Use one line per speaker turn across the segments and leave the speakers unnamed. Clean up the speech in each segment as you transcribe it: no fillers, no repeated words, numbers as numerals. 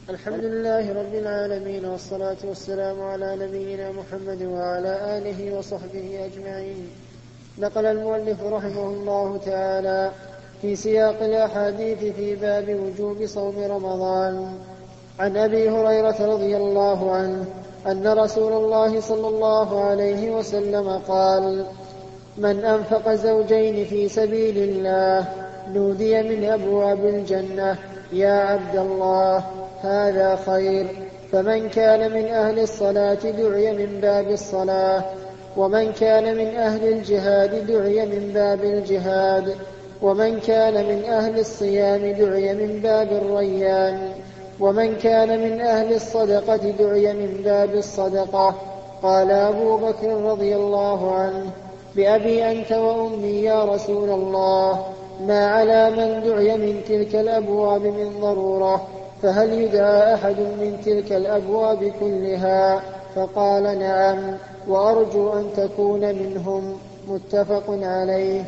الحمد لله رب العالمين، والصلاة والسلام على نبينا محمد وعلى آله وصحبه أجمعين. نقل المؤلف رحمه الله تعالى في سياق الأحاديث في باب وجوب صوم رمضان عن أبي هريرة رضي الله عنه أن رسول الله صلى الله عليه وسلم قال: من أنفق زوجين في سبيل الله نودي من أبواب الجنة: يا عبد الله، هذا خير. فمن كان من أهل الصلاة دعي من باب الصلاة، ومن كان من أهل الجهاد دعي من باب الجهاد، ومن كان من أهل الصيام دعي من باب الريان، ومن كان من أهل الصدقة دعي من باب الصدقة. قال أبو بكر رضي الله عنه: بأبي أنت وأمي يا رسول الله، ما على من دعي من تلك الأبواب من ضرورة، فهل يدعى أحد من تلك الأبواب كلها؟ فقال: نعم، وأرجو أن تكون منهم. متفق عليه.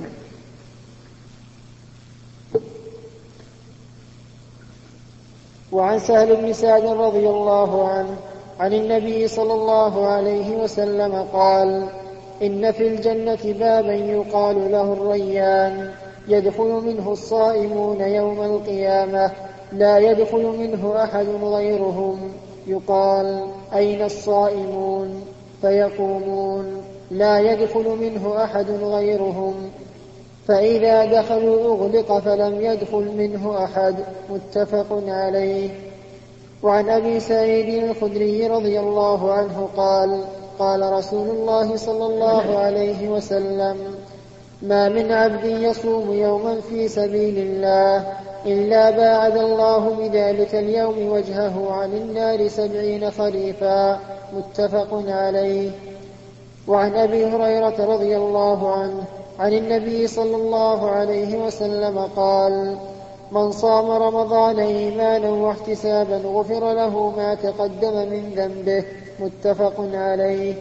وعن سهل بن سعد رضي الله عنه عن النبي صلى الله عليه وسلم قال: إن في الجنة بابا يقال له الريان، يدخل منه الصائمون يوم القيامة، لا يدخل منه أحد غيرهم. يقال: أين الصائمون؟ فيقومون: لا يدخل منه أحد غيرهم. فإذا دخلوا أغلق فلم يدخل منه أحد. متفق عليه. وعن أبي سعيد الخدري رضي الله عنه قال: قال رسول الله صلى الله عليه وسلم: ما من عبد يصوم يوما في سبيل الله إلا باعد الله بذلك اليوم وجهه عن النار 70 خريفا. متفق عليه. وعن أبي هريرة رضي الله عنه عن النبي صلى الله عليه وسلم قال: من صام رمضان إيمانا واحتسابا غفر له ما تقدم من ذنبه. متفق عليه.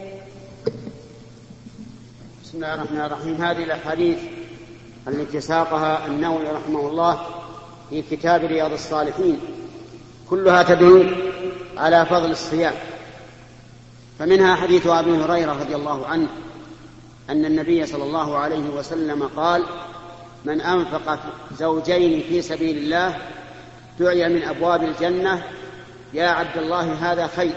بسم الله الرحمن الرحيم. هذه الأحاديث التي ساقها النووي رحمه الله في كتاب رياض الصالحين كلها تدل على فضل الصيام، فمنها حديث أبي هريرة رضي الله عنه أن النبي صلى الله عليه وسلم قال: من أنفق زوجين في سبيل الله دعي من أبواب الجنة: يا عبد الله، هذا خير.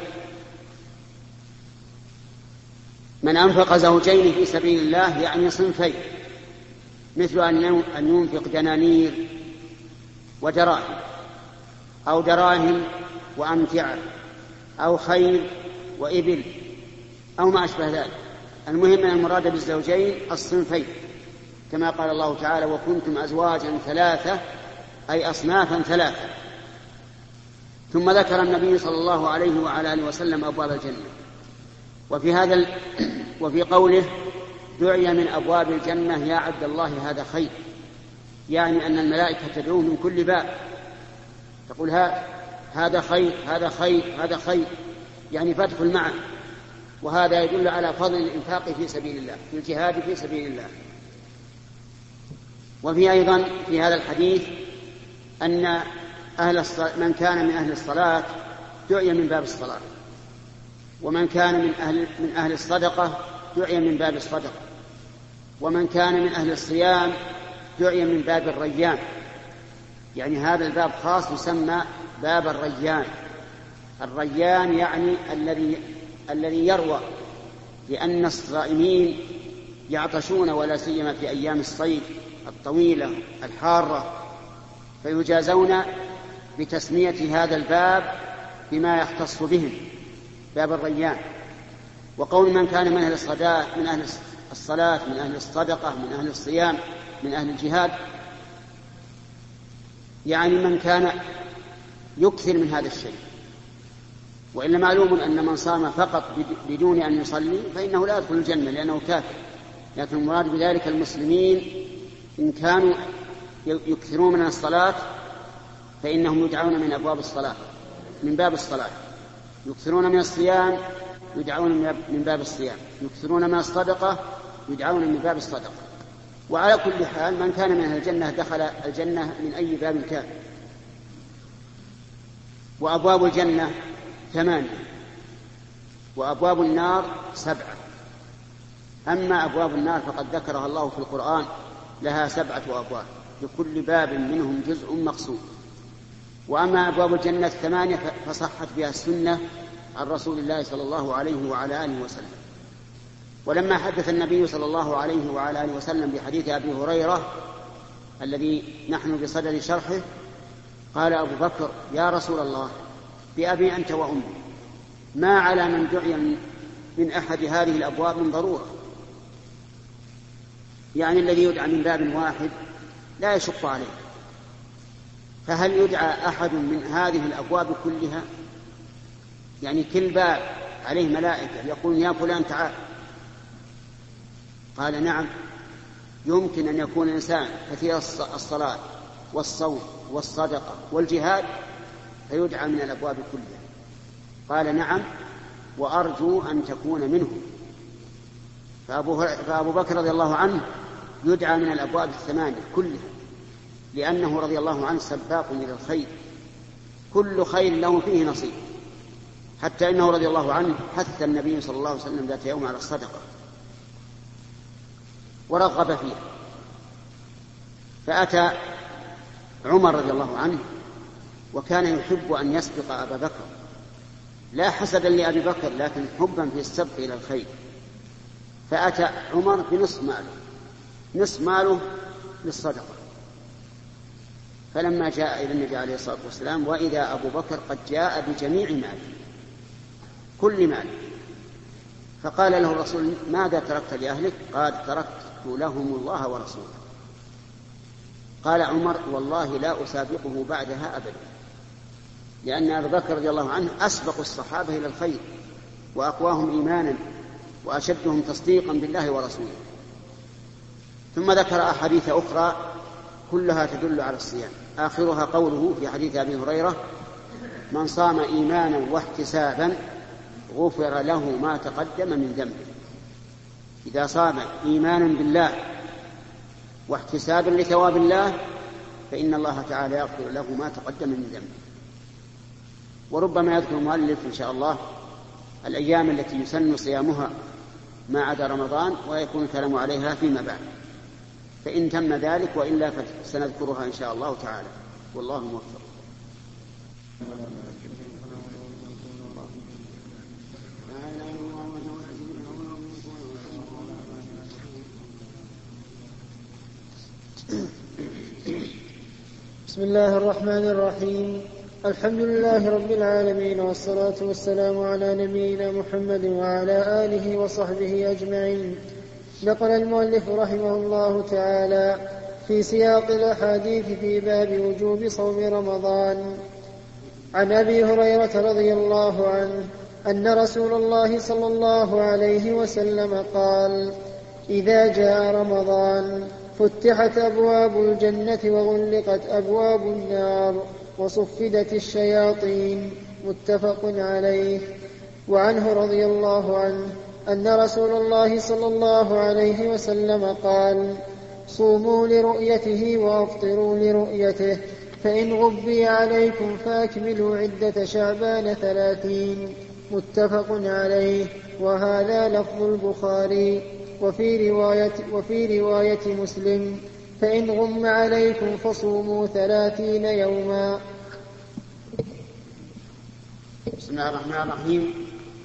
من أنفق زوجين في سبيل الله يعني صنفين، مثل أن ينفق دنانير ودراهم، أو دراهم وأمتعة، أو خيل وإبل، أو ما أشبه ذلك. المهم أن المراد بالزوجين الصنفين، كما قال الله تعالى: وكنتم أزواجا ثلاثة، أي أصنافا ثلاثة. ثم ذكر النبي صلى الله عليه وعلى آله وسلم أبواب الجنة. وفي قوله دعي من أبواب الجنة: يا عبد الله، هذا خير، يعني أن الملائكة تدعوه من كل باب، تقول هذا خير، هذا خير، هذا خير، يعني فادخل معه. وهذا يدل على فضل الإنفاق في سبيل الله، في الجهاد في سبيل الله. وفي أيضا في هذا الحديث أن من كان من أهل الصلاة دعي من باب الصلاة، ومن كان من أهل الصدقة دعي من باب الصدقة، ومن كان من أهل الصيام دعي من باب الريان. يعني هذا الباب خاص يسمى باب الريان. الريان يعني الذي يروى، لأن الصائمين يعطشون، ولا سيما في أيام الصيف الطويلة الحارة، فيجازون بتسمية هذا الباب بما يختص بهم، باب الريان. وقول من كان من أهل الصلاة، من أهل الصدقة، من أهل الصيام، من أهل الجهاد، يعني من كان يكثر من هذا الشيء. وإلا معلوم أن من صام فقط بدون أن يصلي فإنه لا يدخل الجنة لأنه كافر. لكن المراد بذلك المسلمين إن كانوا يكثرون من الصلاة فإنهم يدعون من أبواب الصلاة، من باب الصلاة. يكثرون من الصيام يدعون من باب الصيام، يكثرون من الصدقة يدعون من باب الصدقة. وعلى كل حال من كان من أهل الجنة دخل الجنة من أي باب كان. وأبواب الجنة 8 وأبواب النار 7. أما أبواب النار فقد ذكرها الله في القرآن لها 7 أبواب، لكل باب منهم جزء مقسوم. وأما أبواب الجنة 8 فصحت بها السنة عن رسول الله صلى الله عليه وعلى آله وسلم. ولما حدث النبي صلى الله عليه وعلى آله وسلم بحديث أبي هريرة الذي نحن بصدد شرحه، قال أبو بكر: يا رسول الله، بأبي أنت وأمي، ما على من دعي من أحد هذه الأبواب من ضرورة. يعني الذي يدعى من باب واحد لا يشق عليه، فهل يدعى أحد من هذه الأبواب كلها؟ يعني كل باب عليه ملائكة يقولون: يا فلان تعال. قال: نعم، يمكن أن يكون الإنسان كثير الصلاة والصوم والصدقة والجهاد فيدعى من الأبواب كلها. قال: نعم، وأرجو أن تكون منه. فأبو بكر رضي الله عنه يدعى من الأبواب 8 كلها، لأنه رضي الله عنه سباق إلى الخير، كل خير له فيه نصيب، حتى إنه رضي الله عنه حث النبي صلى الله عليه وسلم ذات يوم على الصدقة ورغب فيها. فأتى عمر رضي الله عنه وكان يحب أن يسبق أبا بكر، لا حسدا لأبي بكر لكن حبا في السبق إلى الخير. فأتى عمر بنصف ماله، نصف ماله للصدقة. فلما جاء إلى النبي عليه الصلاة والسلام وإذا أبو بكر قد جاء بجميع ماله، كل ماله. فقال له الرسول: ماذا تركت لأهلك؟ قال: تركت لهم الله ورسوله. قال عمر: والله لا أسابقه بعدها أبدا، لأن أبا بكر رضي الله عنه أسبق الصحابة إلى الخير وأقواهم إيمانا وأشدهم تصديقا بالله ورسوله. ثم ذكر أحاديث أخرى كلها تدل على الصيام، آخرها قوله في حديث أبي هريرة: من صام إيمانا واحتسابا غفر له ما تقدم من ذنبه. إذا صام إيمانا بالله واحتسابا لثواب الله فإن الله تعالى يغفر له ما تقدم من ذنبه. وربما يذكر المؤلف إن شاء الله الأيام التي يسن صيامها ما عدا رمضان، ويكون الكلام عليها فيما بعد، فإن تم ذلك، وإلا فسنذكرها إن شاء الله تعالى، والله موفق.
بسم الله الرحمن الرحيم. الحمد لله رب العالمين، والصلاة والسلام على نبينا محمد وعلى آله وصحبه أجمعين. نقل المؤلف رحمه الله تعالى في سياق الأحاديث في باب وجوب صوم رمضان عن أبي هريرة رضي الله عنه أن رسول الله صلى الله عليه وسلم قال: إذا جاء رمضان فتحت أبواب الجنة وغلقت أبواب النار وصفدت الشياطين. متفق عليه. وعنه رضي الله عنه أن رسول الله صلى الله عليه وسلم قال: صوموا لرؤيته وأفطروا لرؤيته، فإن غبي عليكم فأكملوا عدة شعبان 30. متفق عليه. وهذا لفظ البخاري. وفي رواية مسلم: فإن غم عليكم فصوموا 30 يوما.
بسم الله الرحمن الرحيم.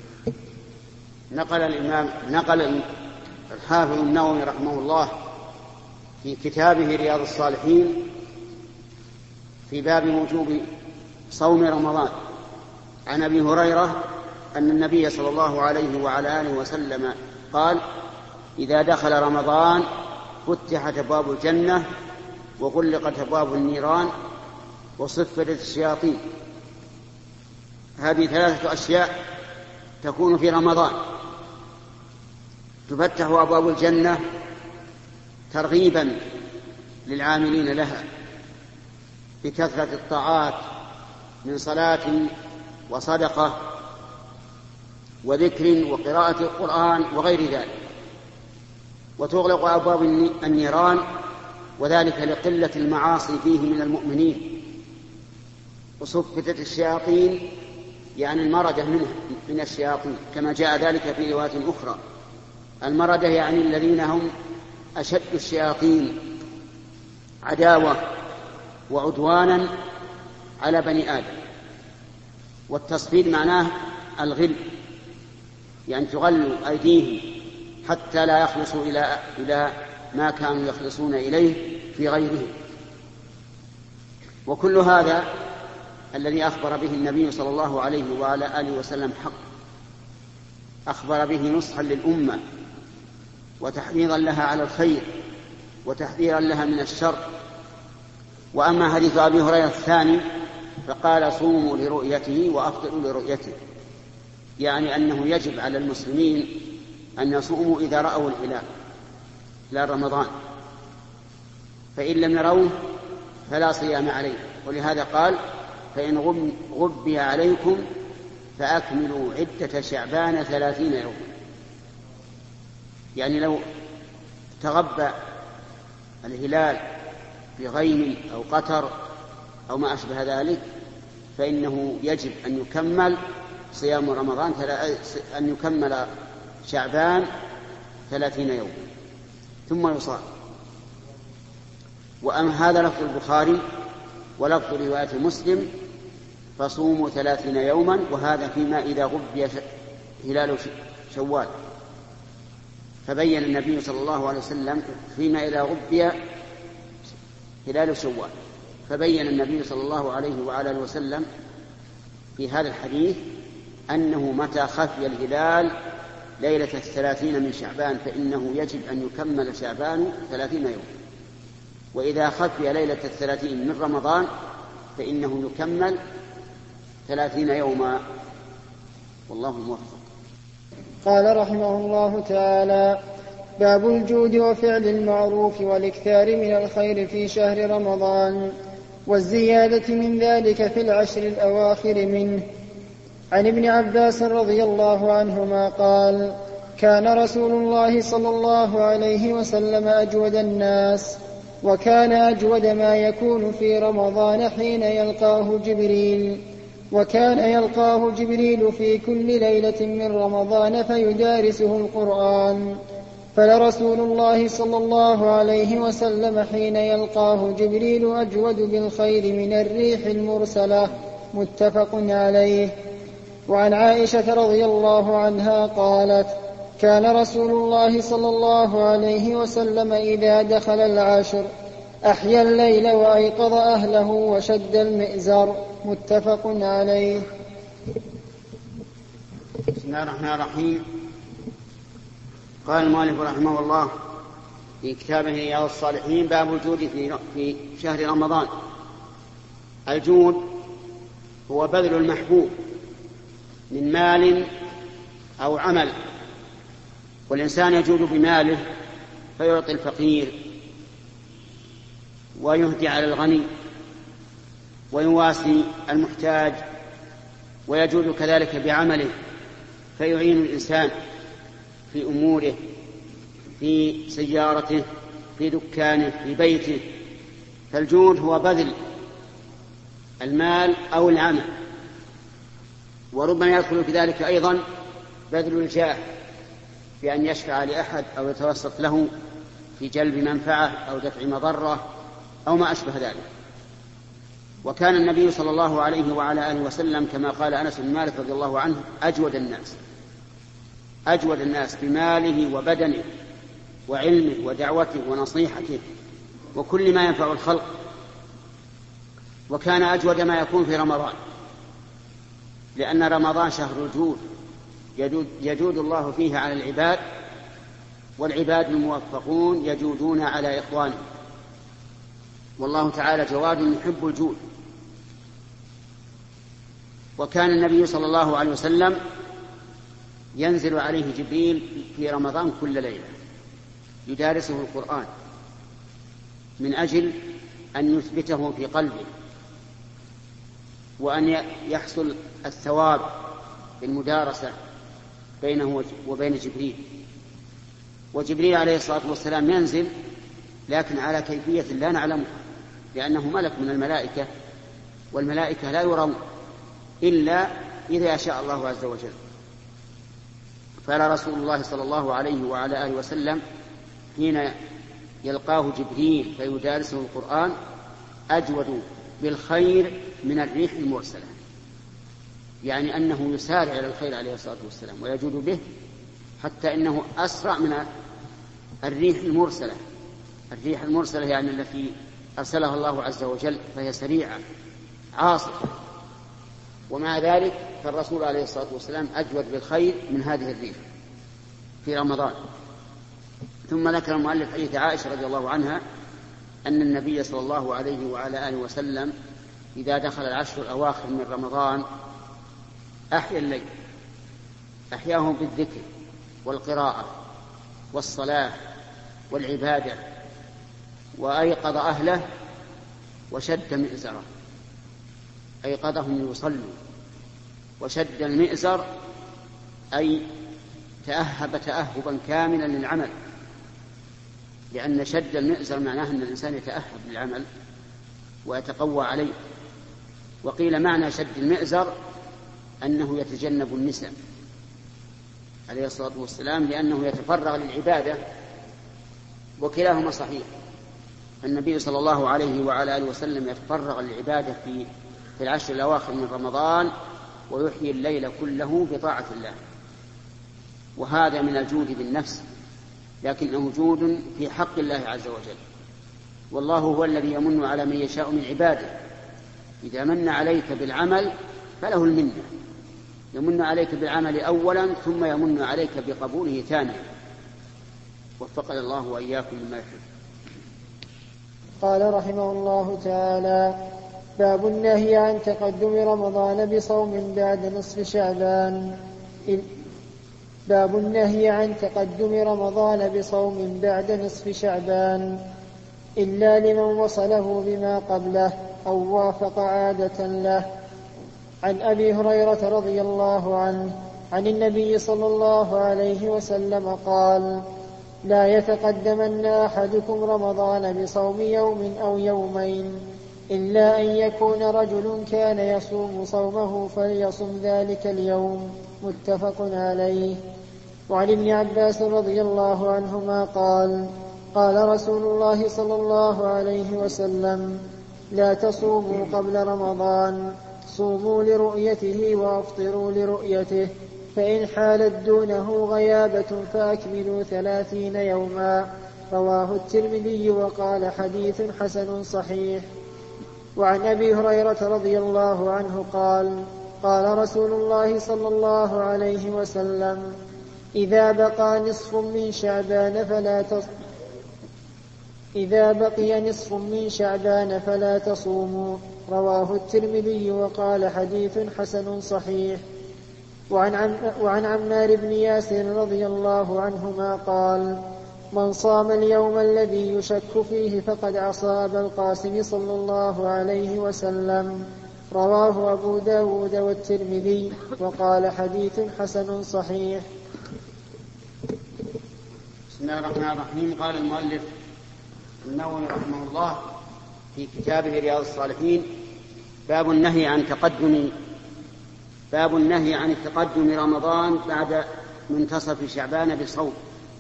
نقل الحافظ النووي رحمه الله في كتابه رياض الصالحين في باب وجوب صوم رمضان عن أبي هريرة أن النبي صلى الله عليه وعلى آله وسلم قال: إذا دخل رمضان فتحت أبواب الجنة وغلقت أبواب النيران وصفدت الشياطين. هذه 3 أشياء تكون في رمضان. تفتح أبواب الجنة ترغيبا للعاملين لها بكثرة الطاعات من صلاة وصدقة وذكر وقراءة القرآن وغير ذلك. وتغلق أبواب النيران، وذلك لقلة المعاصي فيه من المؤمنين، وصفتت الشياطين يعني المردة من الشياطين، كما جاء ذلك في رواية أخرى. المردة يعني الذين هم أشد الشياطين عداوة وعدوانا على بني آدم. والتصفيد معناه الغل، يعني تغل أيديهم حتى لا يخلصوا إلى ما كانوا يخلصون إليه في غيره. وكل هذا الذي أخبر به النبي صلى الله عليه وعلى آله وسلم حق، أخبر به نصحا للأمة وتحريضا لها على الخير وتحذيرا لها من الشر. وأما حديث أبي هريرة الثاني فقال صوموا لرؤيته وأفطروا لرؤيته، يعني أنه يجب على المسلمين أن يصوموا إذا رأوا الهلال لا رمضان، فإن لم يروه فلا صيام عليه. ولهذا قال فإن غبي عليكم فأكملوا عدة شعبان 30 يوما. يعني لو تغبى الهلال بغيم أو قطر أو ما أشبه ذلك فإنه يجب أن يكمل صيام رمضان، أن يكمل شعبان 30 يوما ثم يصام. وأما هذا لفظ البخاري ولفظ رواية مسلم فصوموا 30 يوما، وهذا فيما إذا غبي هلال شوال. فبين النبي صلى الله عليه وسلم فيما إذا غبي هلال شوال، فبين النبي صلى الله عليه وعلى آله وسلم في هذا الحديث أنه متى خفي الهلال ليلة 30 من شعبان فإنه يجب أن يكمل شعبان 30 يوما، وإذا خفي ليلة 30 من رمضان فإنه يكمل 30 يوما، والله موفق.
قال رحمه الله تعالى: باب الجود وفعل المعروف والإكثار من الخير في شهر رمضان والزيادة من ذلك في العشر الأواخر منه. عن ابن عباس رضي الله عنهما قال: كان رسول الله صلى الله عليه وسلم أجود الناس، وكان أجود ما يكون في رمضان حين يلقاه جبريل، وكان يلقاه جبريل في كل ليلة من رمضان فيدارسه القرآن، فلرسول الله صلى الله عليه وسلم حين يلقاه جبريل أجود بالخير من الريح المرسلة. متفق عليه. وعن عائشة رضي الله عنها قالت: كان رسول الله صلى الله عليه وسلم إذا دخل العشر أحيا الليل وأيقظ أهله وشد المئزر. متفق عليه.
بسم الله الرحمن الرحيم. قال المؤلف رحمه الله في كتابه رياض الصالحين: باب الجود في شهر رمضان. الجود هو بذل المحبوب من مال أو عمل، والإنسان يجود بماله فيعطي الفقير ويهدي على الغني ويواسي المحتاج، ويجود كذلك بعمله فيعين الإنسان في أموره، في سيارته، في دكانه، في بيته. فالجود هو بذل المال أو العمل، وربما يدخل في ذلك أيضا بذل الجاه بأن يشفع لأحد أو يتوسط له في جلب منفعة أو دفع مضرة أو ما أشبه ذلك. وكان النبي صلى الله عليه وعلى آله وسلم كما قال أنس بن مالك رضي الله عنه أجود الناس بماله وبدنه وعلمه ودعوته ونصيحته وكل ما ينفع الخلق. وكان أجود ما يكون في رمضان، لأن رمضان شهر الجود، يجود الله فيه على العباد، والعباد الموفقون يجودون على إخوانهم، والله تعالى جواد يحب الجود. وكان النبي صلى الله عليه وسلم ينزل عليه جبريل في رمضان كل ليلة يدارسه القرآن من أجل أن يثبته في قلبه، وأن يحصل الثواب بالمدارسة بينه وبين جبريل. وجبريل عليه الصلاة والسلام ينزل لكن على كيفية لا نعلمها، لأنه ملك من الملائكة والملائكة لا يرون إلا إذا شاء الله عز وجل. فلا رسول الله صلى الله عليه وعلى آله وسلم حين يلقاه جبريل فيدارسه القرآن أجود بالخير من الريح المرسلة، يعني أنه يسارع إلى الخير عليه الصلاة والسلام ويجود به، حتى إنه أسرع من الريح المرسلة. الريح المرسلة يعني التي أرسلها الله عز وجل، فهي سريعة عاصفة، ومع ذلك فالرسول عليه الصلاة والسلام أجود بالخير من هذه الريح في رمضان. ثم ذكر المؤلف حديث عائشة رضي الله عنها أن النبي صلى الله عليه وعلى آله وسلم إذا دخل العشر الأواخر من رمضان أحيا الليل، أحياهم بالذكر والقراءة والصلاة والعبادة، وأيقظ أهله وشد مئزره، أيقظهم يصلوا، وشد المئزر أي تأهب تأهبا كاملا للعمل، لأن شد المئزر معناه أن الإنسان يتأهب للعمل ويتقوى عليه. وقيل معنى شد المئزر أنه يتجنب النساء عليه الصلاة والسلام، لأنه يتفرغ للعبادة، وكلاهما صحيح. النبي صلى الله عليه وعلى آله وسلم يتفرغ للعبادة في العشر الأواخر من رمضان، ويحيي الليل كله بطاعة الله، وهذا من الجود بالنفس، لكنه جود في حق الله عز وجل. والله هو الذي يمن على من يشاء من عباده، إذا من عليك بالعمل فله المنة، يمن عليك بالعمل أولا ثم يمن عليك بقبوله ثانيا. وفقنا الله وإياكم لما يحب.
قال رحمه الله تعالى: باب النهي عن تقدم رمضان بصوم بعد نصف شعبان. باب النهي عن تقدم رمضان بصوم بعد نصف شعبان إلا لمن وصله بما قبله أو وافق عادة له. عن أبي هريرة رضي الله عنه عن النبي صلى الله عليه وسلم قال: لا يتقدمن أحدكم رمضان بصوم يوم أو يومين إلا أن يكون رجل كان يصوم صومه فليصم ذلك اليوم. متفق عليه. وعن ابن عباس رضي الله عنهما قال: قال رسول الله صلى الله عليه وسلم: لا تصوموا قبل رمضان، صوموا لرؤيته وافطروا لرؤيته، فإن حالت دونه غيابة فأكملوا 30 يوما. رواه الترمذي وقال: حديث حسن صحيح. وعن أبي هريرة رضي الله عنه قال: قال رسول الله صلى الله عليه وسلم: إذا بقي نصف من شعبان فلا تصوموا. رواه الترمذي وقال: حديث حسن صحيح. وعن عمار بن ياسر رضي الله عنهما قال: من صام اليوم الذي يشك فيه فقد عصى أبا القاسم صلى الله عليه وسلم. رواه أبو داود والترمذي وقال: حديث حسن صحيح.
بسم الله الرحمن الرحيم. قال المؤلف النووي رحمه الله في كتابه رياض الصالحين: باب النهي عن تقدم رمضان بعد منتصف شعبان بصوم.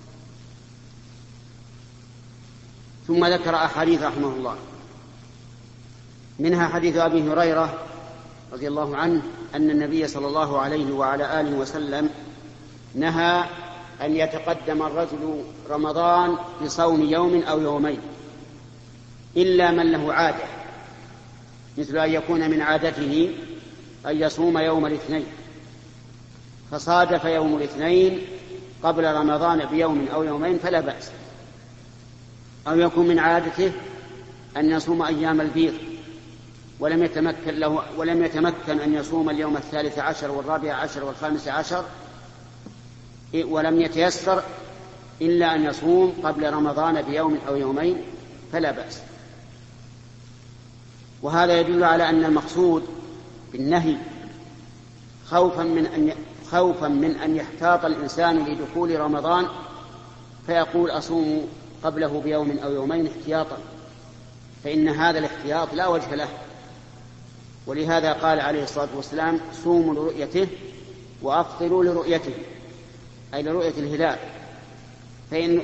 ثم ذكر أحاديث رحمه الله، منها حديث أبي هريرة رضي الله عنه أن النبي صلى الله عليه وعلى آله وسلم نهى أن يتقدم الرجل رمضان بصوم يوم أو يومين إلا من له عادة، مثل أن يكون من عادته أن يصوم يوم الاثنين فصادف يوم الاثنين قبل رمضان بيوم أو يومين فلا بأس، أو يكون من عادته أن يصوم أيام البيض ولم يتمكن أن يصوم اليوم 13 و14 و15 ولم يتيسر إلا أن يصوم قبل رمضان بيوم أو يومين فلا بأس. وهذا يدل على أن المقصود بالنهي خوفا من أن يحتاط الإنسان لدخول رمضان فيقول أصوم قبله بيوم أو يومين احتياطا، فإن هذا الاحتياط لا وجه له، ولهذا قال عليه الصلاة والسلام صوموا لرؤيته وأفطروا لرؤيته، أي لرؤية الهلال. فإن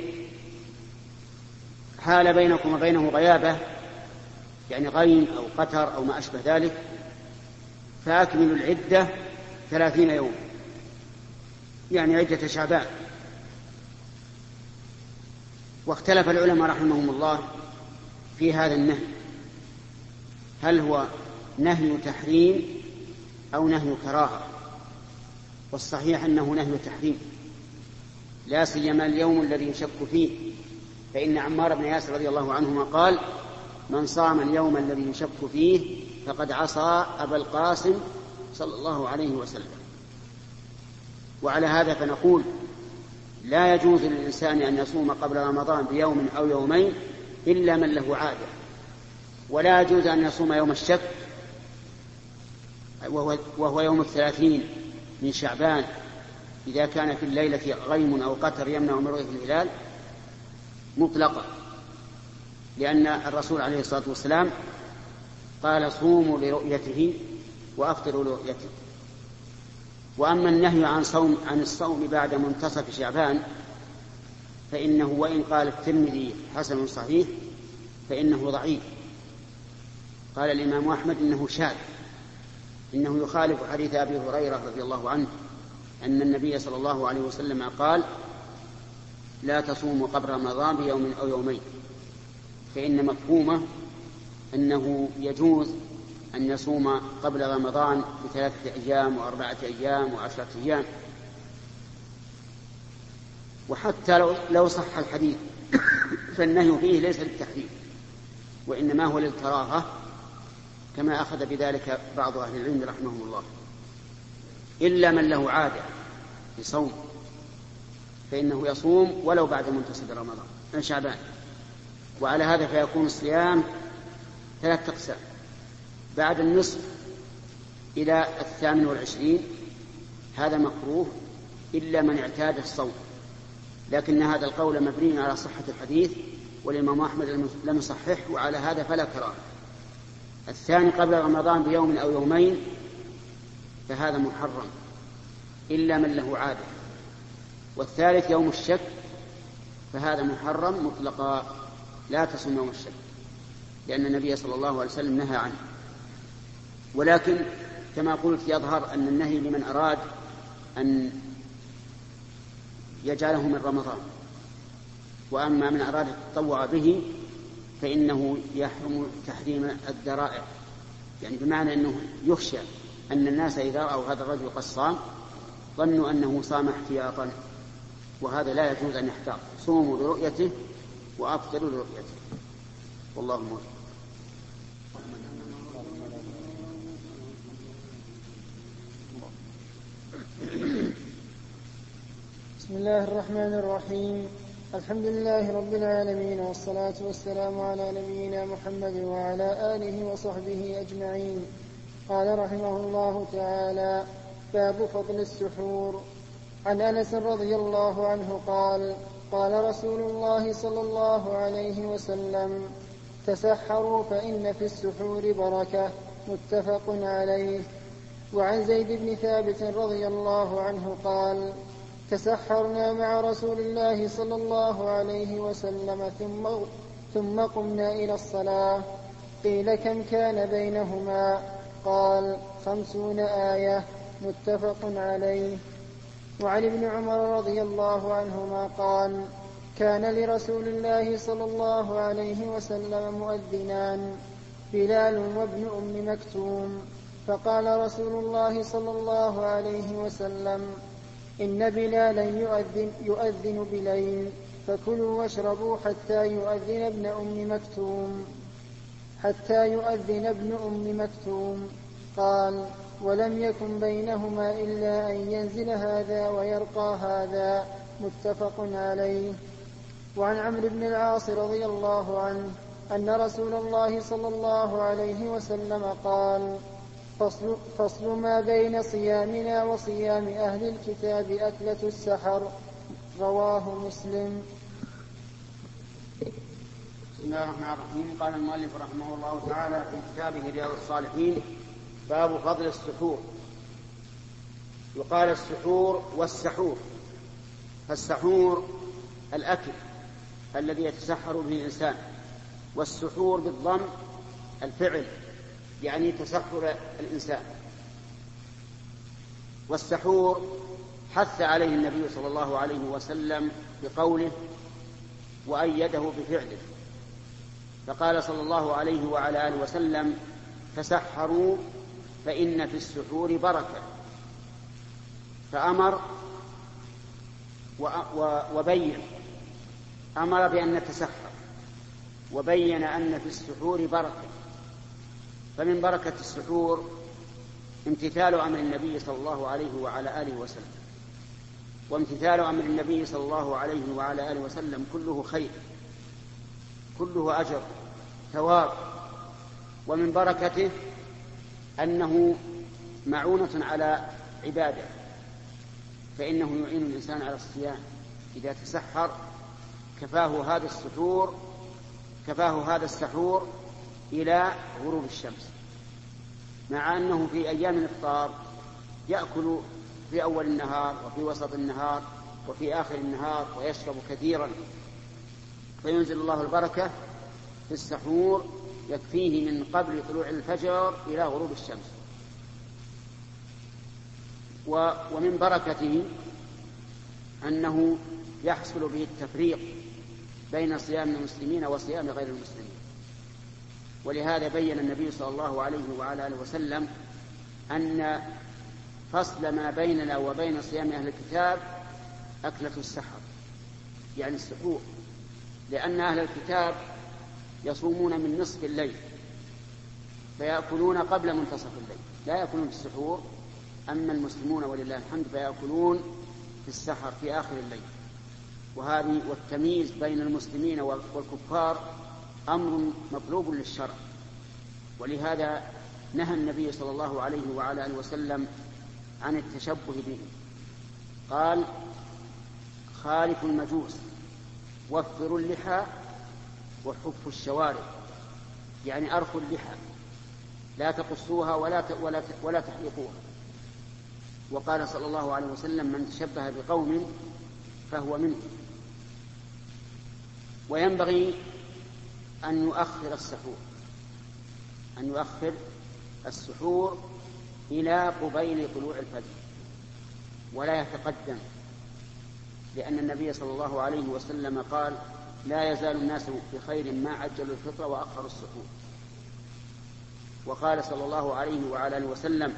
حال بينكم وبينه غيابة، يعني غيم أو قتر أو ما أشبه ذلك، فأكملوا العدة 30 يوم، يعني عدة شعبان. واختلف العلماء رحمهم الله في هذا النهي، هل هو نهي تحريم أو نهي كراهة؟ والصحيح أنه نهي تحريم، لا سيما اليوم الذي يشك فيه، فإن عمار بن ياسر رضي الله عنهما قال: من صام اليوم الذي يشك فيه فقد عصى أبا القاسم صلى الله عليه وسلم. وعلى هذا فنقول: لا يجوز للإنسان أن يصوم قبل رمضان بيوم أو يومين إلا من له عادة، ولا يجوز أن يصوم يوم الشك وهو يوم 30 من شعبان إذا كان في الليلة غيم أو قتر يمنع من رؤية الهلال مطلقا، لأن الرسول عليه الصلاة والسلام قال: صوموا لرؤيته وأفطروا لرؤيته. وأما النهي عن الصوم بعد منتصف شعبان فإنه وإن قال الترمذي حسن صحيح فإنه ضعيف. قال الإمام أحمد إنه شاذ، إنه يخالف حديث أبي هريرة رضي الله عنه أن النبي صلى الله عليه وسلم قال: لا تصوموا قبل رمضان بيوم أو يومين، فإن مفهومه أنه يجوز أن يصوم قبل رمضان ب3 أيام و4 أيام و10 أيام. وحتى لو صح الحديث فالنهي فيه ليس للتحريم، وإنما هو للكراهة، كما أخذ بذلك بعض أهل العلم رحمهم الله، إلا من له عادة بصوم فإنه يصوم ولو بعد منتصف رمضان شعبان. وعلى هذا فيكون الصيام 3 أقسام: بعد النصف إلى 28 هذا مكروه إلا من اعتاد الصوم، لكن هذا القول مبني على صحة الحديث والإمام أحمد لم يصححه، وعلى هذا فلا كراهة. الثاني قبل رمضان بيوم أو يومين فهذا محرم إلا من له عادة. والثالث يوم الشك فهذا محرم مطلقا، لا تصوم يوم الشك، لأن النبي صلى الله عليه وسلم نهى عنه. ولكن كما قلت يظهر أن النهي لمن أراد أن يجعله من رمضان، وأما من أراد التطوع به فإنه يحرم تحريم الذرائع، يعني بمعنى أنه يخشى أن الناس إذا رأوا هذا الرجل قد صام ظنوا أنه صام احتياطا، وهذا لا يجوز أن يحتاط. صوموا لرؤيته وأفطروا لرؤيته، والله موفق.
بسم الله الرحمن الرحيم. الحمد لله رب العالمين، والصلاة والسلام على نبينا محمد وعلى آله وصحبه أجمعين. قال رحمه الله تعالى: باب فضل السحور. عن أنس رضي الله عنه قال: قال رسول الله صلى الله عليه وسلم: تسحروا فإن في السحور بركة. متفق عليه. وعن زيد بن ثابت رضي الله عنه قال: تسحرنا مع رسول الله صلى الله عليه وسلم ثم قمنا إلى الصلاة. قيل: كم كان بينهما؟ قال: 50 آية. متفق عليه. وعن ابن عمر رضي الله عنهما قال: كان لرسول الله صلى الله عليه وسلم مؤذنان، بلال وابن أم مكتوم، فقال رسول الله صلى الله عليه وسلم: إن بلالا يؤذن بليل، فكلوا واشربوا حتى يؤذن ابن أم مكتوم. قال: ولم يكن بينهما إلا أن ينزل هذا ويرقى هذا. متفق عليه. وعن عمرو بن العاص رضي الله عنه أن رسول الله صلى الله عليه وسلم قال: فصل ما بين صيامنا وصيام أهل الكتاب أكلة السحر. رواه مسلم.
بسم الله الرحمن الرحيم. قال المؤلف رحمه الله تعالى في كتابه رياض الصالحين: باب فضل السحور. يقال السحور والسحور. فالسحور الأكل الذي يتسحر به الإنسان، والسحور بالضم الفعل يعني تسحر الإنسان. والسحور حث عليه النبي صلى الله عليه وسلم بقوله وأيده بفعله، فقال صلى الله عليه وعلى آله وسلم تسحروا فإن في السحور بركة، فأمر وبين، أمر بأن نتسحر وبين أن في السحور بركة. فمن بركة السحور امتثال أمر النبي صلى الله عليه وعلى آله وسلم، وامتثال أمر النبي صلى الله عليه وعلى آله وسلم كله خير، كله أجر ثواب. ومن بركته أنه معونة على عباده، فإنه يعين الإنسان على الصيام. إذا تسحر كفاه هذا السحور إلى غروب الشمس، مع أنه في أيام الإفطار يأكل في أول النهار وفي وسط النهار وفي آخر النهار ويشرب كثيرا، فينزل الله البركة في السحور يكفيه من قبل طلوع الفجر إلى غروب الشمس. ومن بركته أنه يحصل به التفريق بين صيام المسلمين وصيام غير المسلمين. ولهذا بين النبي صلى الله عليه وعلى آله وسلم أن فصل ما بيننا وبين صيام أهل الكتاب أكلة السحر، يعني السحور، لأن أهل الكتاب يصومون من نصف الليل فيأكلون قبل منتصف الليل، لا يأكلون في السحور. أما المسلمون ولله الحمد فيأكلون في السحر في آخر الليل. وهذه والتمييز بين المسلمين والكفار أمر مطلوب للشرع، ولهذا نهى النبي صلى الله عليه وعلى آله وسلم عن التشبه بهم. قال خالفوا المجوس وفروا اللحى وحفوا الشوارب، يعني أرخوا اللحى لا تقصوها ولا تحلقوها. وقال صلى الله عليه وسلم من تشبه بقوم فهو منهم. وينبغي أن يؤخر السحور إلى قبيل طلوع الفجر ولا يتقدم، لأن النبي صلى الله عليه وسلم قال لا يزال الناس بخير ما عجلوا الفطر وأخروا السحور. وقال صلى الله عليه وعلى آله وسلم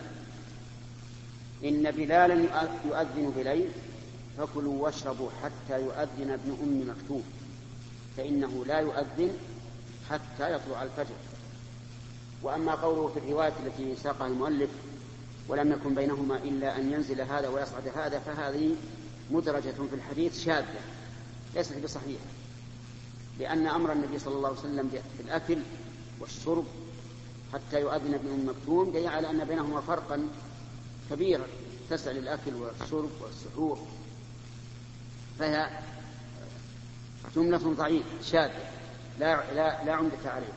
إن بلالا يؤذن بليل فكلوا واشربوا حتى يؤذن ابن أم مكتوم، فإنه لا يؤذن حتى يطلع الفجر. وأما قوله في الرواية التي ساقها المؤلف ولم يكن بينهما إلا أن ينزل هذا ويصعد هذا، فهذه مدرجة في الحديث شاذة ليست بصحيحة، لأن أمر النبي صلى الله عليه وسلم بالأكل والشرب حتى يؤذن ابن أم مكتوم دليل على أن بينهما فرقا كبيرا تسع للأكل والشرب والسحور، فهي جملة ضعيفة شاذة لا عمدة عليه.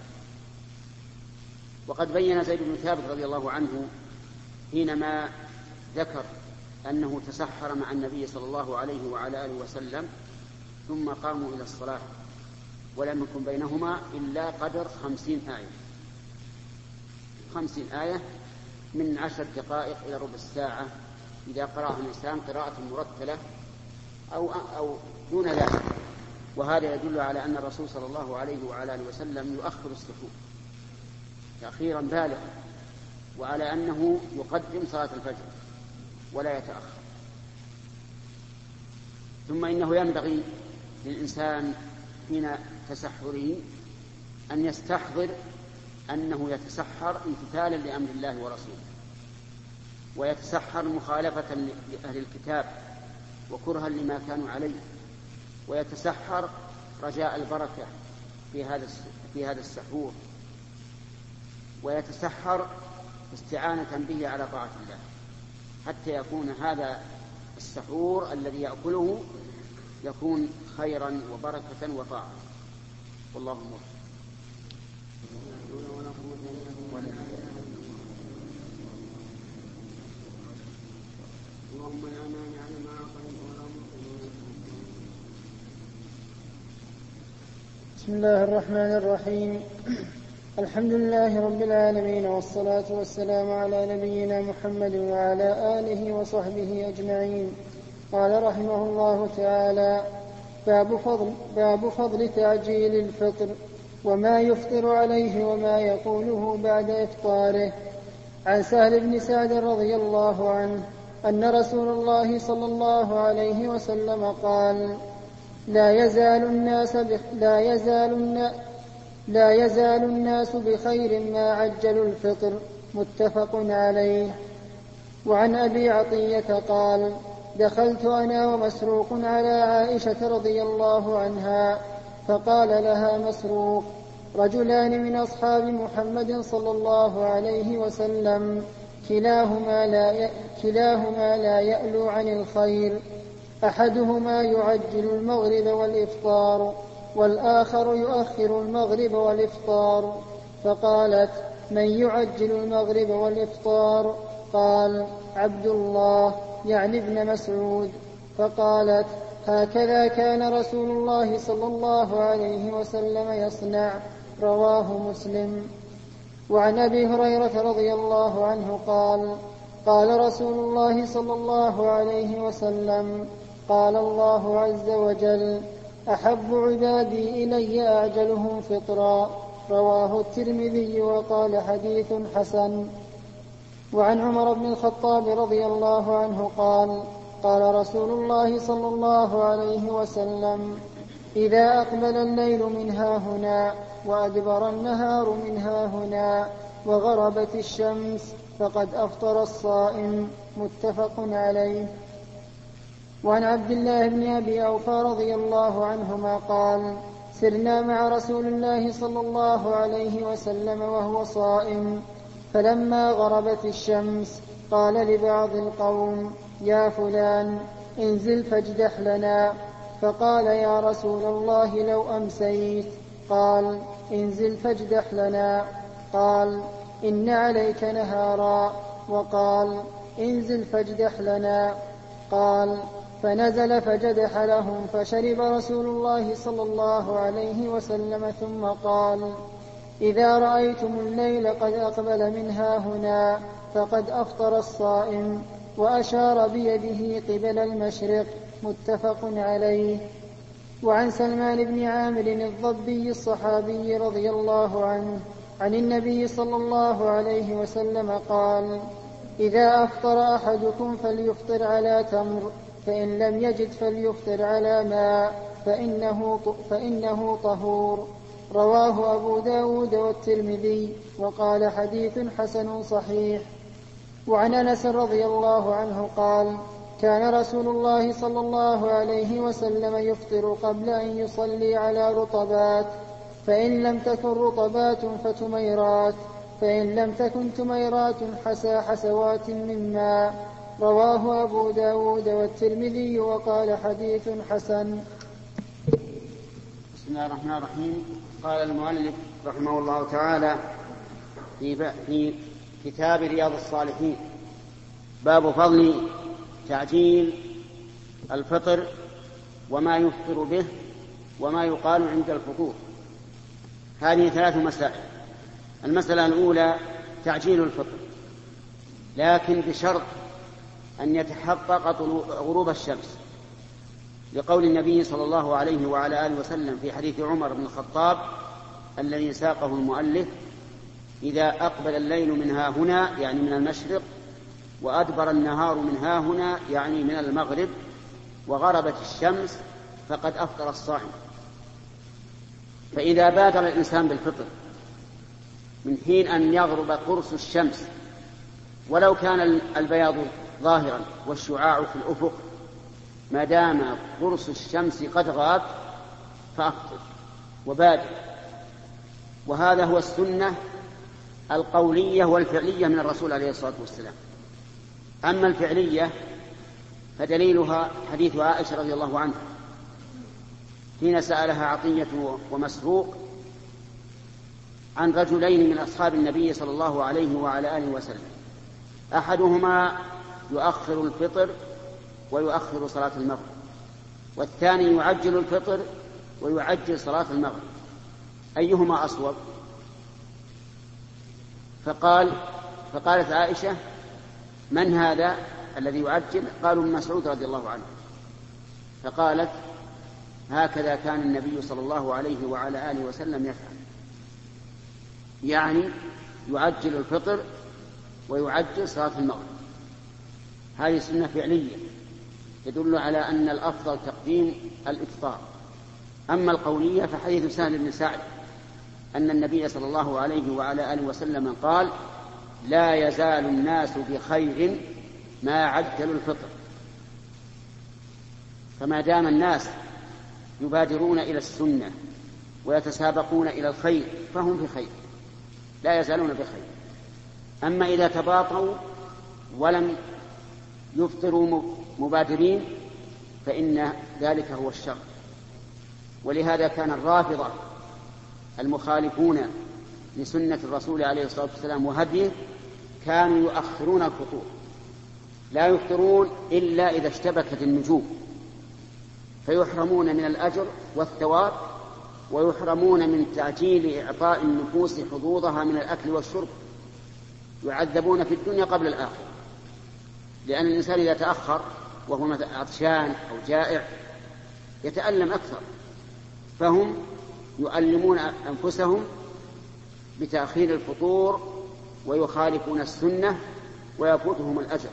وقد بين زيد بن ثابت رضي الله عنه حينما ذكر أنه تسحر مع النبي صلى الله عليه وعلى آله وسلم ثم قاموا إلى الصلاة ولم يكن بينهما إلا قدر 50 آية، 50 آية من 10 دقائق إلى ربع الساعة إذا قرأها الإنسان قراءة مرتلة أو دون ذلك. وهذا يدل على أن الرسول صلى الله عليه وعلى آله وسلم يؤخر السحور تأخيرا بالغا، وعلى أنه يقدم صلاة الفجر ولا يتأخر. ثم إنه ينبغي للإنسان حين تسحره أن يستحضر أنه يتسحر امتثالا لأمر الله ورسوله، ويتسحر مخالفة لأهل الكتاب وكرها لما كانوا عليه، ويتسحر رجاء البركة في هذا السحور، ويتسحر استعانة به على طاعة الله، حتى يكون هذا السحور الذي يأكله يكون خيرا وبركة وطاعة. والله موفق. اللهم لا مانع لما أعطيت ولا معطي.
بسم الله الرحمن الرحيم. الحمد لله رب العالمين، والصلاة والسلام على نبينا محمد وعلى آله وصحبه أجمعين. قال رحمه الله تعالى: باب فضل تعجيل الفطر وما يفطر عليه وما يقوله بعد إفطاره. عن سهل بن سعد رضي الله عنه أن رسول الله صلى الله عليه وسلم قال: لا يزال الناس بخير ما عجلوا الفطر. متفق عليه. وعن أبي عطية قال: دخلت أنا ومسروق على عائشة رضي الله عنها، فقال لها مسروق: رجلان من أصحاب محمد صلى الله عليه وسلم كلاهما لا يألو عن الخير، أحدهما يعجل المغرب والإفطار، والآخر يؤخر المغرب والإفطار. فقالت: من يعجل المغرب والإفطار؟ قال: عبد الله، يعني ابن مسعود. فقالت: هكذا كان رسول الله صلى الله عليه وسلم يصنع. رواه مسلم. وعن أبي هريرة رضي الله عنه قال: قال رسول الله صلى الله عليه وسلم: قال الله عز وجل: أحب عبادي إلي أعجلهم فطرا. رواه الترمذي وقال: حديث حسن. وعن عمر بن الخطاب رضي الله عنه قال: قال رسول الله صلى الله عليه وسلم: إذا أقبل الليل من هاهنا وأدبر النهار من هاهنا وغربت الشمس فقد أفطر الصائم. متفق عليه. وعن عبد الله بن أبي أوفى رضي الله عنهما قال: سرنا مع رسول الله صلى الله عليه وسلم وهو صائم، فلما غربت الشمس قال لبعض القوم: يا فلان، انزل فاجدح لنا. فقال: يا رسول الله، لو أمسيت. قال: انزل فاجدح لنا. قال: إن عليك نهارا. وقال: انزل فاجدح لنا. قال: فنزل فجدح لهم، فشرب رسول الله صلى الله عليه وسلم، ثم قال: إذا رأيتم الليل قد أقبل من هاهنا فقد أفطر الصائم، وأشار بيده قبل المشرق. متفق عليه. وعن سلمان بن عامر الضبي الصحابي رضي الله عنه عن النبي صلى الله عليه وسلم قال: إذا أفطر أحدكم فليفطر على تمر، فإن لم يجد فليفطر على ماء، فإنه طهور. رواه أبو داود والترمذي وقال: حديث حسن صحيح. وعن أنس رضي الله عنه قال: كان رسول الله صلى الله عليه وسلم يفطر قبل أن يصلي على رطبات، فإن لم تكن رطبات فتميرات، فإن لم تكن تميرات حسوات من ماء. رواه أبو داود والترمذي وقال: حديث حسن.
بسم الله الرحمن الرحيم. قال المؤلف رحمه الله تعالى في كتاب رياض الصالحين: باب فضل تعجيل الفطر وما يفطر به وما يقال عند الفطور. هذه 3 مسائل. المسألة الأولى تعجيل الفطر، لكن بشرط أن يتحقق غروب الشمس، لقول النبي صلى الله عليه وعلى آله وسلم في حديث عمر بن الخطاب الذي ساقه المؤلف: إذا أقبل الليل من هاهنا، يعني من المشرق، وأدبر النهار من هاهنا، يعني من المغرب، وغربت الشمس فقد أفطر الصائم. فإذا بادر الإنسان بالفطر من حين أن يغرب قرص الشمس، ولو كان البياض ظاهرا والشعاع في الأفق، ما دام قرص الشمس قد غاب فأفطر وبادر. وهذا هو السنة القولية والفعلية من الرسول عليه الصلاة والسلام. أما الفعلية فدليلها حديث عائشة رضي الله عنها حين سألها عطية ومسروق عن رجلين من أصحاب النبي صلى الله عليه وعلى آله وسلم: أحدهما يؤخر الفطر ويؤخر صلاة المغرب، والثاني يعجل الفطر ويعجل صلاة المغرب، أيهما أصوب؟ فقالت عائشة: من هذا الذي يعجل؟ قالوا ابن مسعود رضي الله عنه. فقالت: هكذا كان النبي صلى الله عليه وعلى آله وسلم يفعل، يعني يعجل الفطر ويعجل صلاة المغرب. هذه سنة فعلية يدل على أن الأفضل تقديم الإفطار. أما القولية فحديث سهل بن سعد أن النبي صلى الله عليه وعلى آله وسلم قال: لا يزال الناس بخير ما عجلوا الفطر. فما دام الناس يبادرون إلى السنة ويتسابقون إلى الخير فهم بخير، لا يزالون بخير. أما إذا تباطؤوا ولم يفطروا مبادرين فإن ذلك هو الشر. ولهذا كان الرافضة المخالفون لسنة الرسول عليه الصلاة والسلام وهديه كانوا يؤخرون الفطور، لا يفطرون إلا إذا اشتبكت النجوم، فيحرمون من الأجر والثواب، ويحرمون من تعجيل إعطاء النفوس حظوظها من الأكل والشرب، يعذبون في الدنيا قبل الآخرة. لأن الإنسان إذا تأخر وهو مثلا عطشان أو جائع يتألم أكثر، فهم يؤلمون أنفسهم بتأخير الفطور ويخالفون السنة ويفوتهم الأجر.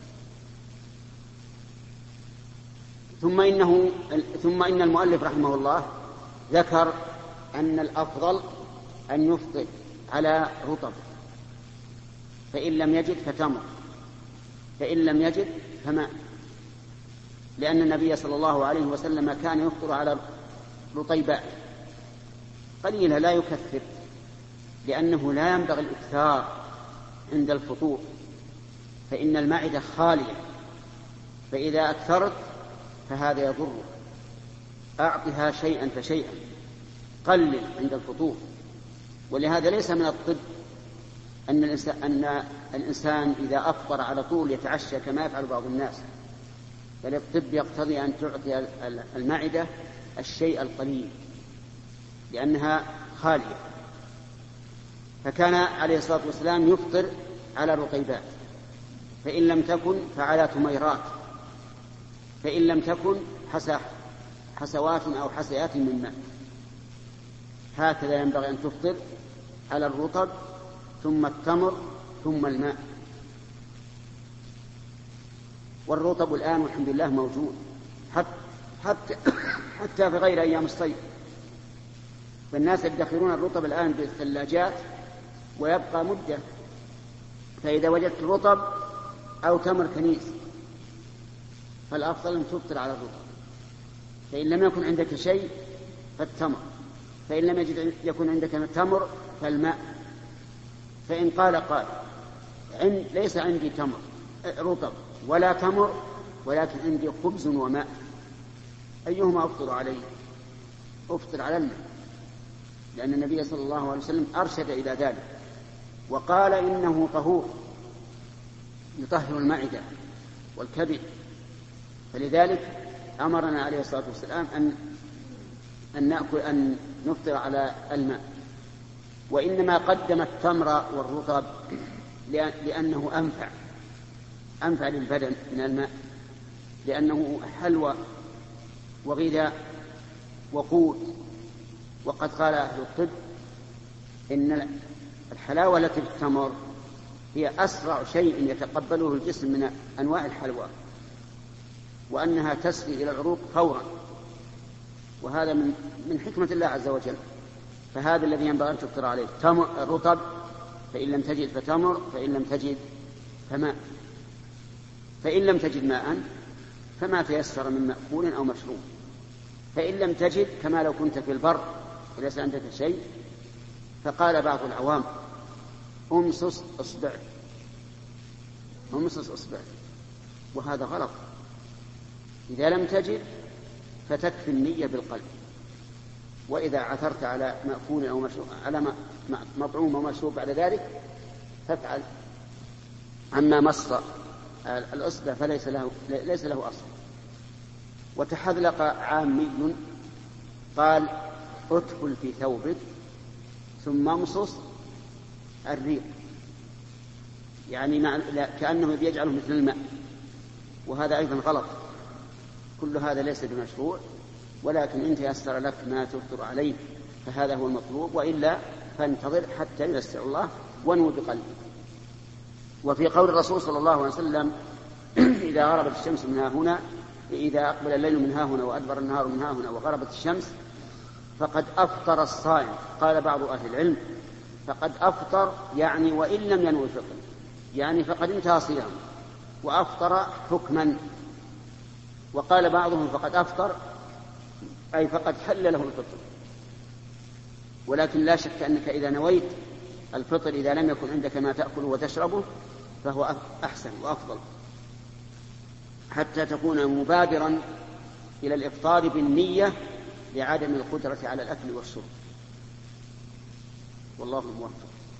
ثم إن المؤلف رحمه الله ذكر أن الأفضل أن يفطر على رطب، فإن لم يجد فتمر، فإن لم يجد فماء، لأن النبي صلى الله عليه وسلم كان يفطر على رطيبات قليلة لا يكثر، لأنه لا ينبغي الإكثار عند الفطور، فإن المعدة خالية، فإذا أكثرت فهذا يضر. أعطها شيئا فشيئا، قلل عند الفطور. ولهذا ليس من الطب أن الإنسان إذا أفطر على طول يتعشى كما يفعل بعض الناس، بل الطب يقتضي أن تعطي المعدة الشيء القليل لأنها خالية. فكان عليه الصلاة والسلام يفطر على رطيبات، فإن لم تكن فعلى تميرات، فإن لم تكن حسوات أو حسيات من ماء. هكذا ينبغي أن تفطر على الرطب ثم التمر ثم الماء. والرطب الآن والحمد لله موجود حتى في غير أيام الصيف، فالناس يدخرون الرطب الآن بالثلاجات ويبقى مدة. فإذا وجدت رطب أو تمر كنيس فالأفضل أن تفطر على الرطب، فإن لم يكن عندك شيء فالتمر، فإن لم يكن عندك تمر فالماء. فإن قال ليس عندي تمر رطب ولا تمر ولكن عندي خبز وماء، أيهما أفطر عليه؟ أفطر على الماء، لأن النبي صلى الله عليه وسلم أرشد إلى ذلك وقال إنه طهور يطهر المعدة والكبد. فلذلك أمرنا عليه الصلاة والسلام أن نفطر على الماء. وإنما قدم التمر والرطب لأنه أنفع للبدن من الماء، لأنه حلوى وغذاء وقوت. وقد قال أهل الطب إن الحلاوة التي في التمر هي أسرع شيء يتقبله الجسم من أنواع الحلوى، وأنها تسري إلى العروق فورا، وهذا من حكمة الله عز وجل. فهذا الذي ينبغي أن تفطر عليه رطب، فإن لم تجد فتمر، فإن لم تجد فماء، فإن لم تجد ماء فما تيسر من مأكول أو مشروب، فإن لم تجد كما لو كنت في البر وليس عندك شيء. فقال بعض العوام أمصص أصبع، وهذا غلط. إذا لم تجد فتكفي النية بالقلب، وإذا عثرت على مأكول أو مشروب على مطعوم أو مشروب بعد ذلك فافعل. أما مص الإصبع فليس له أصل. وتحذلق عامي قال ادخل في ثوبك ثم امصص الريق، يعني كأنه بيجعله مثل الماء، وهذا أيضا غلط. كل هذا ليس بمشروع، ولكن إن تيسر لك ما تفطر عليه فهذا هو المطلوب، وإلا فانتظر حتى ييسر الله وانوي بقلبك. وفي قول الرسول صلى الله عليه وسلم إذا غربت الشمس من ها هنا، إذا أقبل الليل من ها هنا وأدبر النهار من ها هنا وغربت الشمس فقد أفطر الصائم. قال بعض أهل العلم فقد أفطر يعني وإن لم ينوي الفطر، يعني فقد انتهى صيامه وأفطر حكما. وقال بعضهم فقد أفطر أي فقد حل له الفطر. ولكن لا شك أنك إذا نويت الفطر إذا لم يكن عندك ما تأكله وتشربه فهو أحسن وأفضل، حتى تكون مبادرا إلى الإفطار بالنية لعدم القدرة على الأكل والشرب. والله الموفق.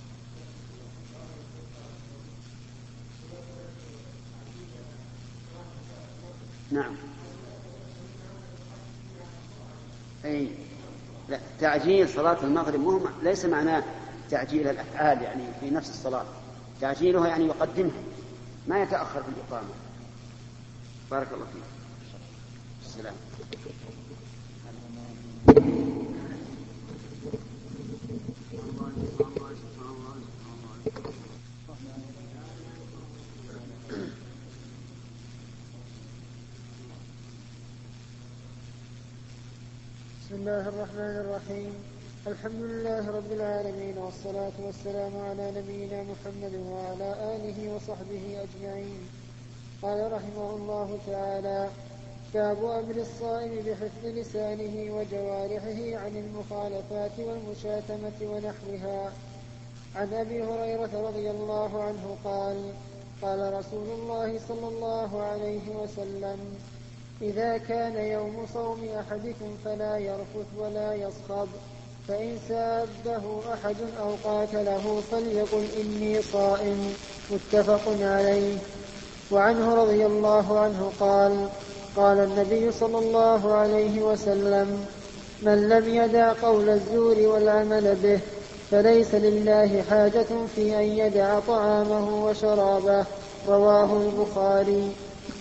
نعم. أي لا، تعجيل صلاة المغرب ليس معناه تعجيل الأفعال يعني في نفس الصلاة، تعجيلها يعني يقدمها، ما يتأخر في الإقامة. بارك الله فيك. السلام.
بسم الله الرحمن الرحيم. الحمد لله رب العالمين، والصلاة والسلام على نبينا محمد وعلى آله وصحبه أجمعين. قال رحمه الله تعالى: باب أمر الصائم بحفظ لسانه وجوارحه عن المخالفات والمشاتمة ونحوها. عن أبي هريرة رضي الله عنه قال: قال رسول الله صلى الله عليه وسلم: إذا كان يوم صوم أحدكم فلا يرفث ولا يصخب، فإن سابه أحد أو قاتله فليقل إني صائم. متفق عليه. وعنه رضي الله عنه قال: قال النبي صلى الله عليه وسلم: من لم يدع قول الزور والعمل به فليس لله حاجة في أن يدع طعامه وشرابه. رواه البخاري.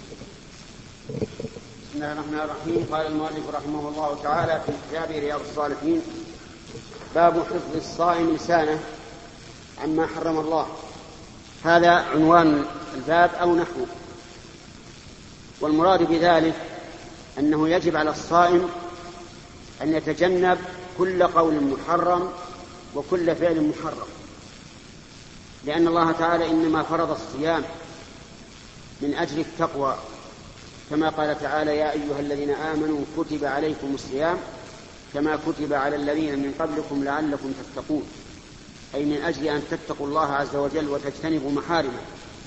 بسم الله الرحمن الرحيم. قال المؤلف رحمه الله تعالى في كتابه رياض الصالحين: باب حفظ الصائم لسانه عما حرم الله. هذا عنوان الباب أو نحوه. والمراد بذلك أنه يجب على الصائم أن يتجنب كل قول محرم وكل فعل محرم، لأن الله تعالى إنما فرض الصيام من أجل التقوى، كما قال تعالى: يا أيها الذين آمنوا كتب عليكم الصيام كما كتب على الذين من قبلكم لعلكم تتقون، أي من أجل أن تتقوا الله عز وجل وتجتنبوا محارمه.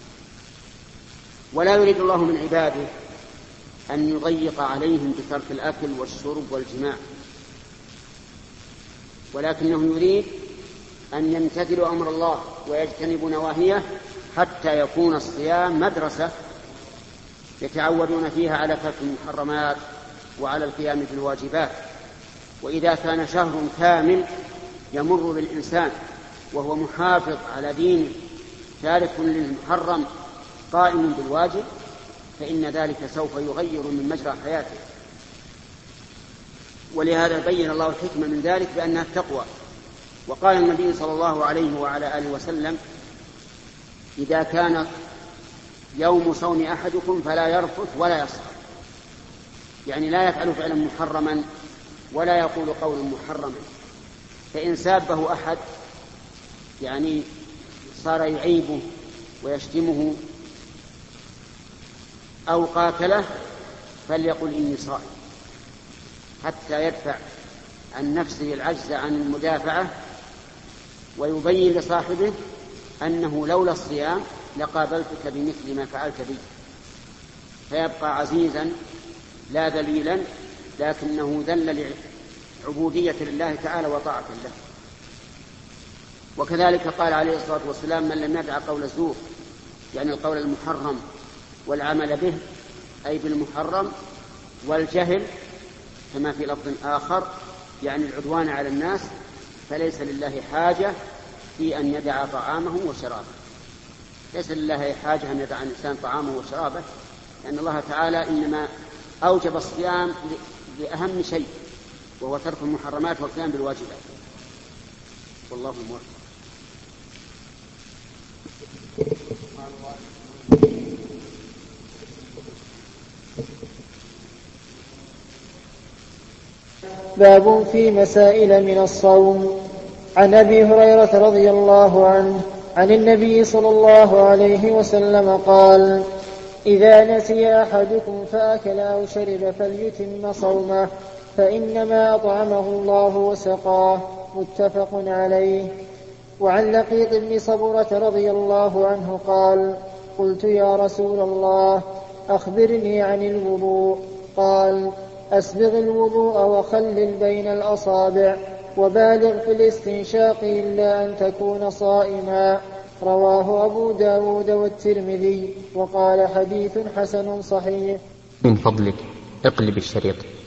ولا يريد الله من عباده أن يضيق عليهم بترك الأكل والشرب والجماع، ولكنه يريد أن يمتثلوا أمر الله ويجتنبوا نواهيه، حتى يكون الصيام مدرسة يتعودون فيها على ترك المحرمات وعلى القيام بالواجبات. وإذا كان شهر كامل يمر بالإنسان وهو محافظ على دينه تارك للمحرم قائم بالواجب، فإن ذلك سوف يغير من مجرى حياته. ولهذا بين الله الحكمة من ذلك بأنها التقوى. وقال النبي صلى الله عليه وعلى آله وسلم: إذا كان يوم صوم أحدكم فلا يرفث ولا يصخب، يعني لا يفعل فعلا محرما ولا يقول قولا محرما. فإن سابه أحد يعني صار يعيبه ويشتمه أو قاتله فليقل إني صائم، حتى يدفع عن نفسه العجز عن المدافعة، ويبين لصاحبه أنه لولا الصيام لقابلتك بمثل ما فعلت بي، فيبقى عزيزا لا ذليلا، لكنه ذل لعبودية لله تعالى وطاعة له. وكذلك قال عليه الصلاة والسلام: من لم يدع قول الزور، يعني القول المحرم والعمل به أي بالمحرم، والجهل كما في لفظ آخر يعني العدوان على الناس، فليس لله حاجة في أن يدع طعامه وشرابه. ليس لله حاجة أن يدع الإنسان طعامه وشرابه، لأن الله تعالى إنما أوجب الصيام لأهم شيء، وهو ترك المحرمات والقيام بالواجبات. والله موفق.
باب في مسائل من الصوم. عن أبي هريرة رضي الله عنه عن النبي صلى الله عليه وسلم قال: إذا نسي أحدكم فأكل أو شرب فليتم صومه، فإنما أطعمه الله وسقاه. متفق عليه. وعن لقيط بن صبرة رضي الله عنه قال: قلت يا رسول الله أخبرني عن الوضوء. قال: أسبغ الوضوء وخلل بين الأصابع وبالغ في الاستنشاق إلا أن تكون صائما. رواه أبو داود والترمذي وقال: حديث حسن صحيح.
من فضلك اقلب الشريط.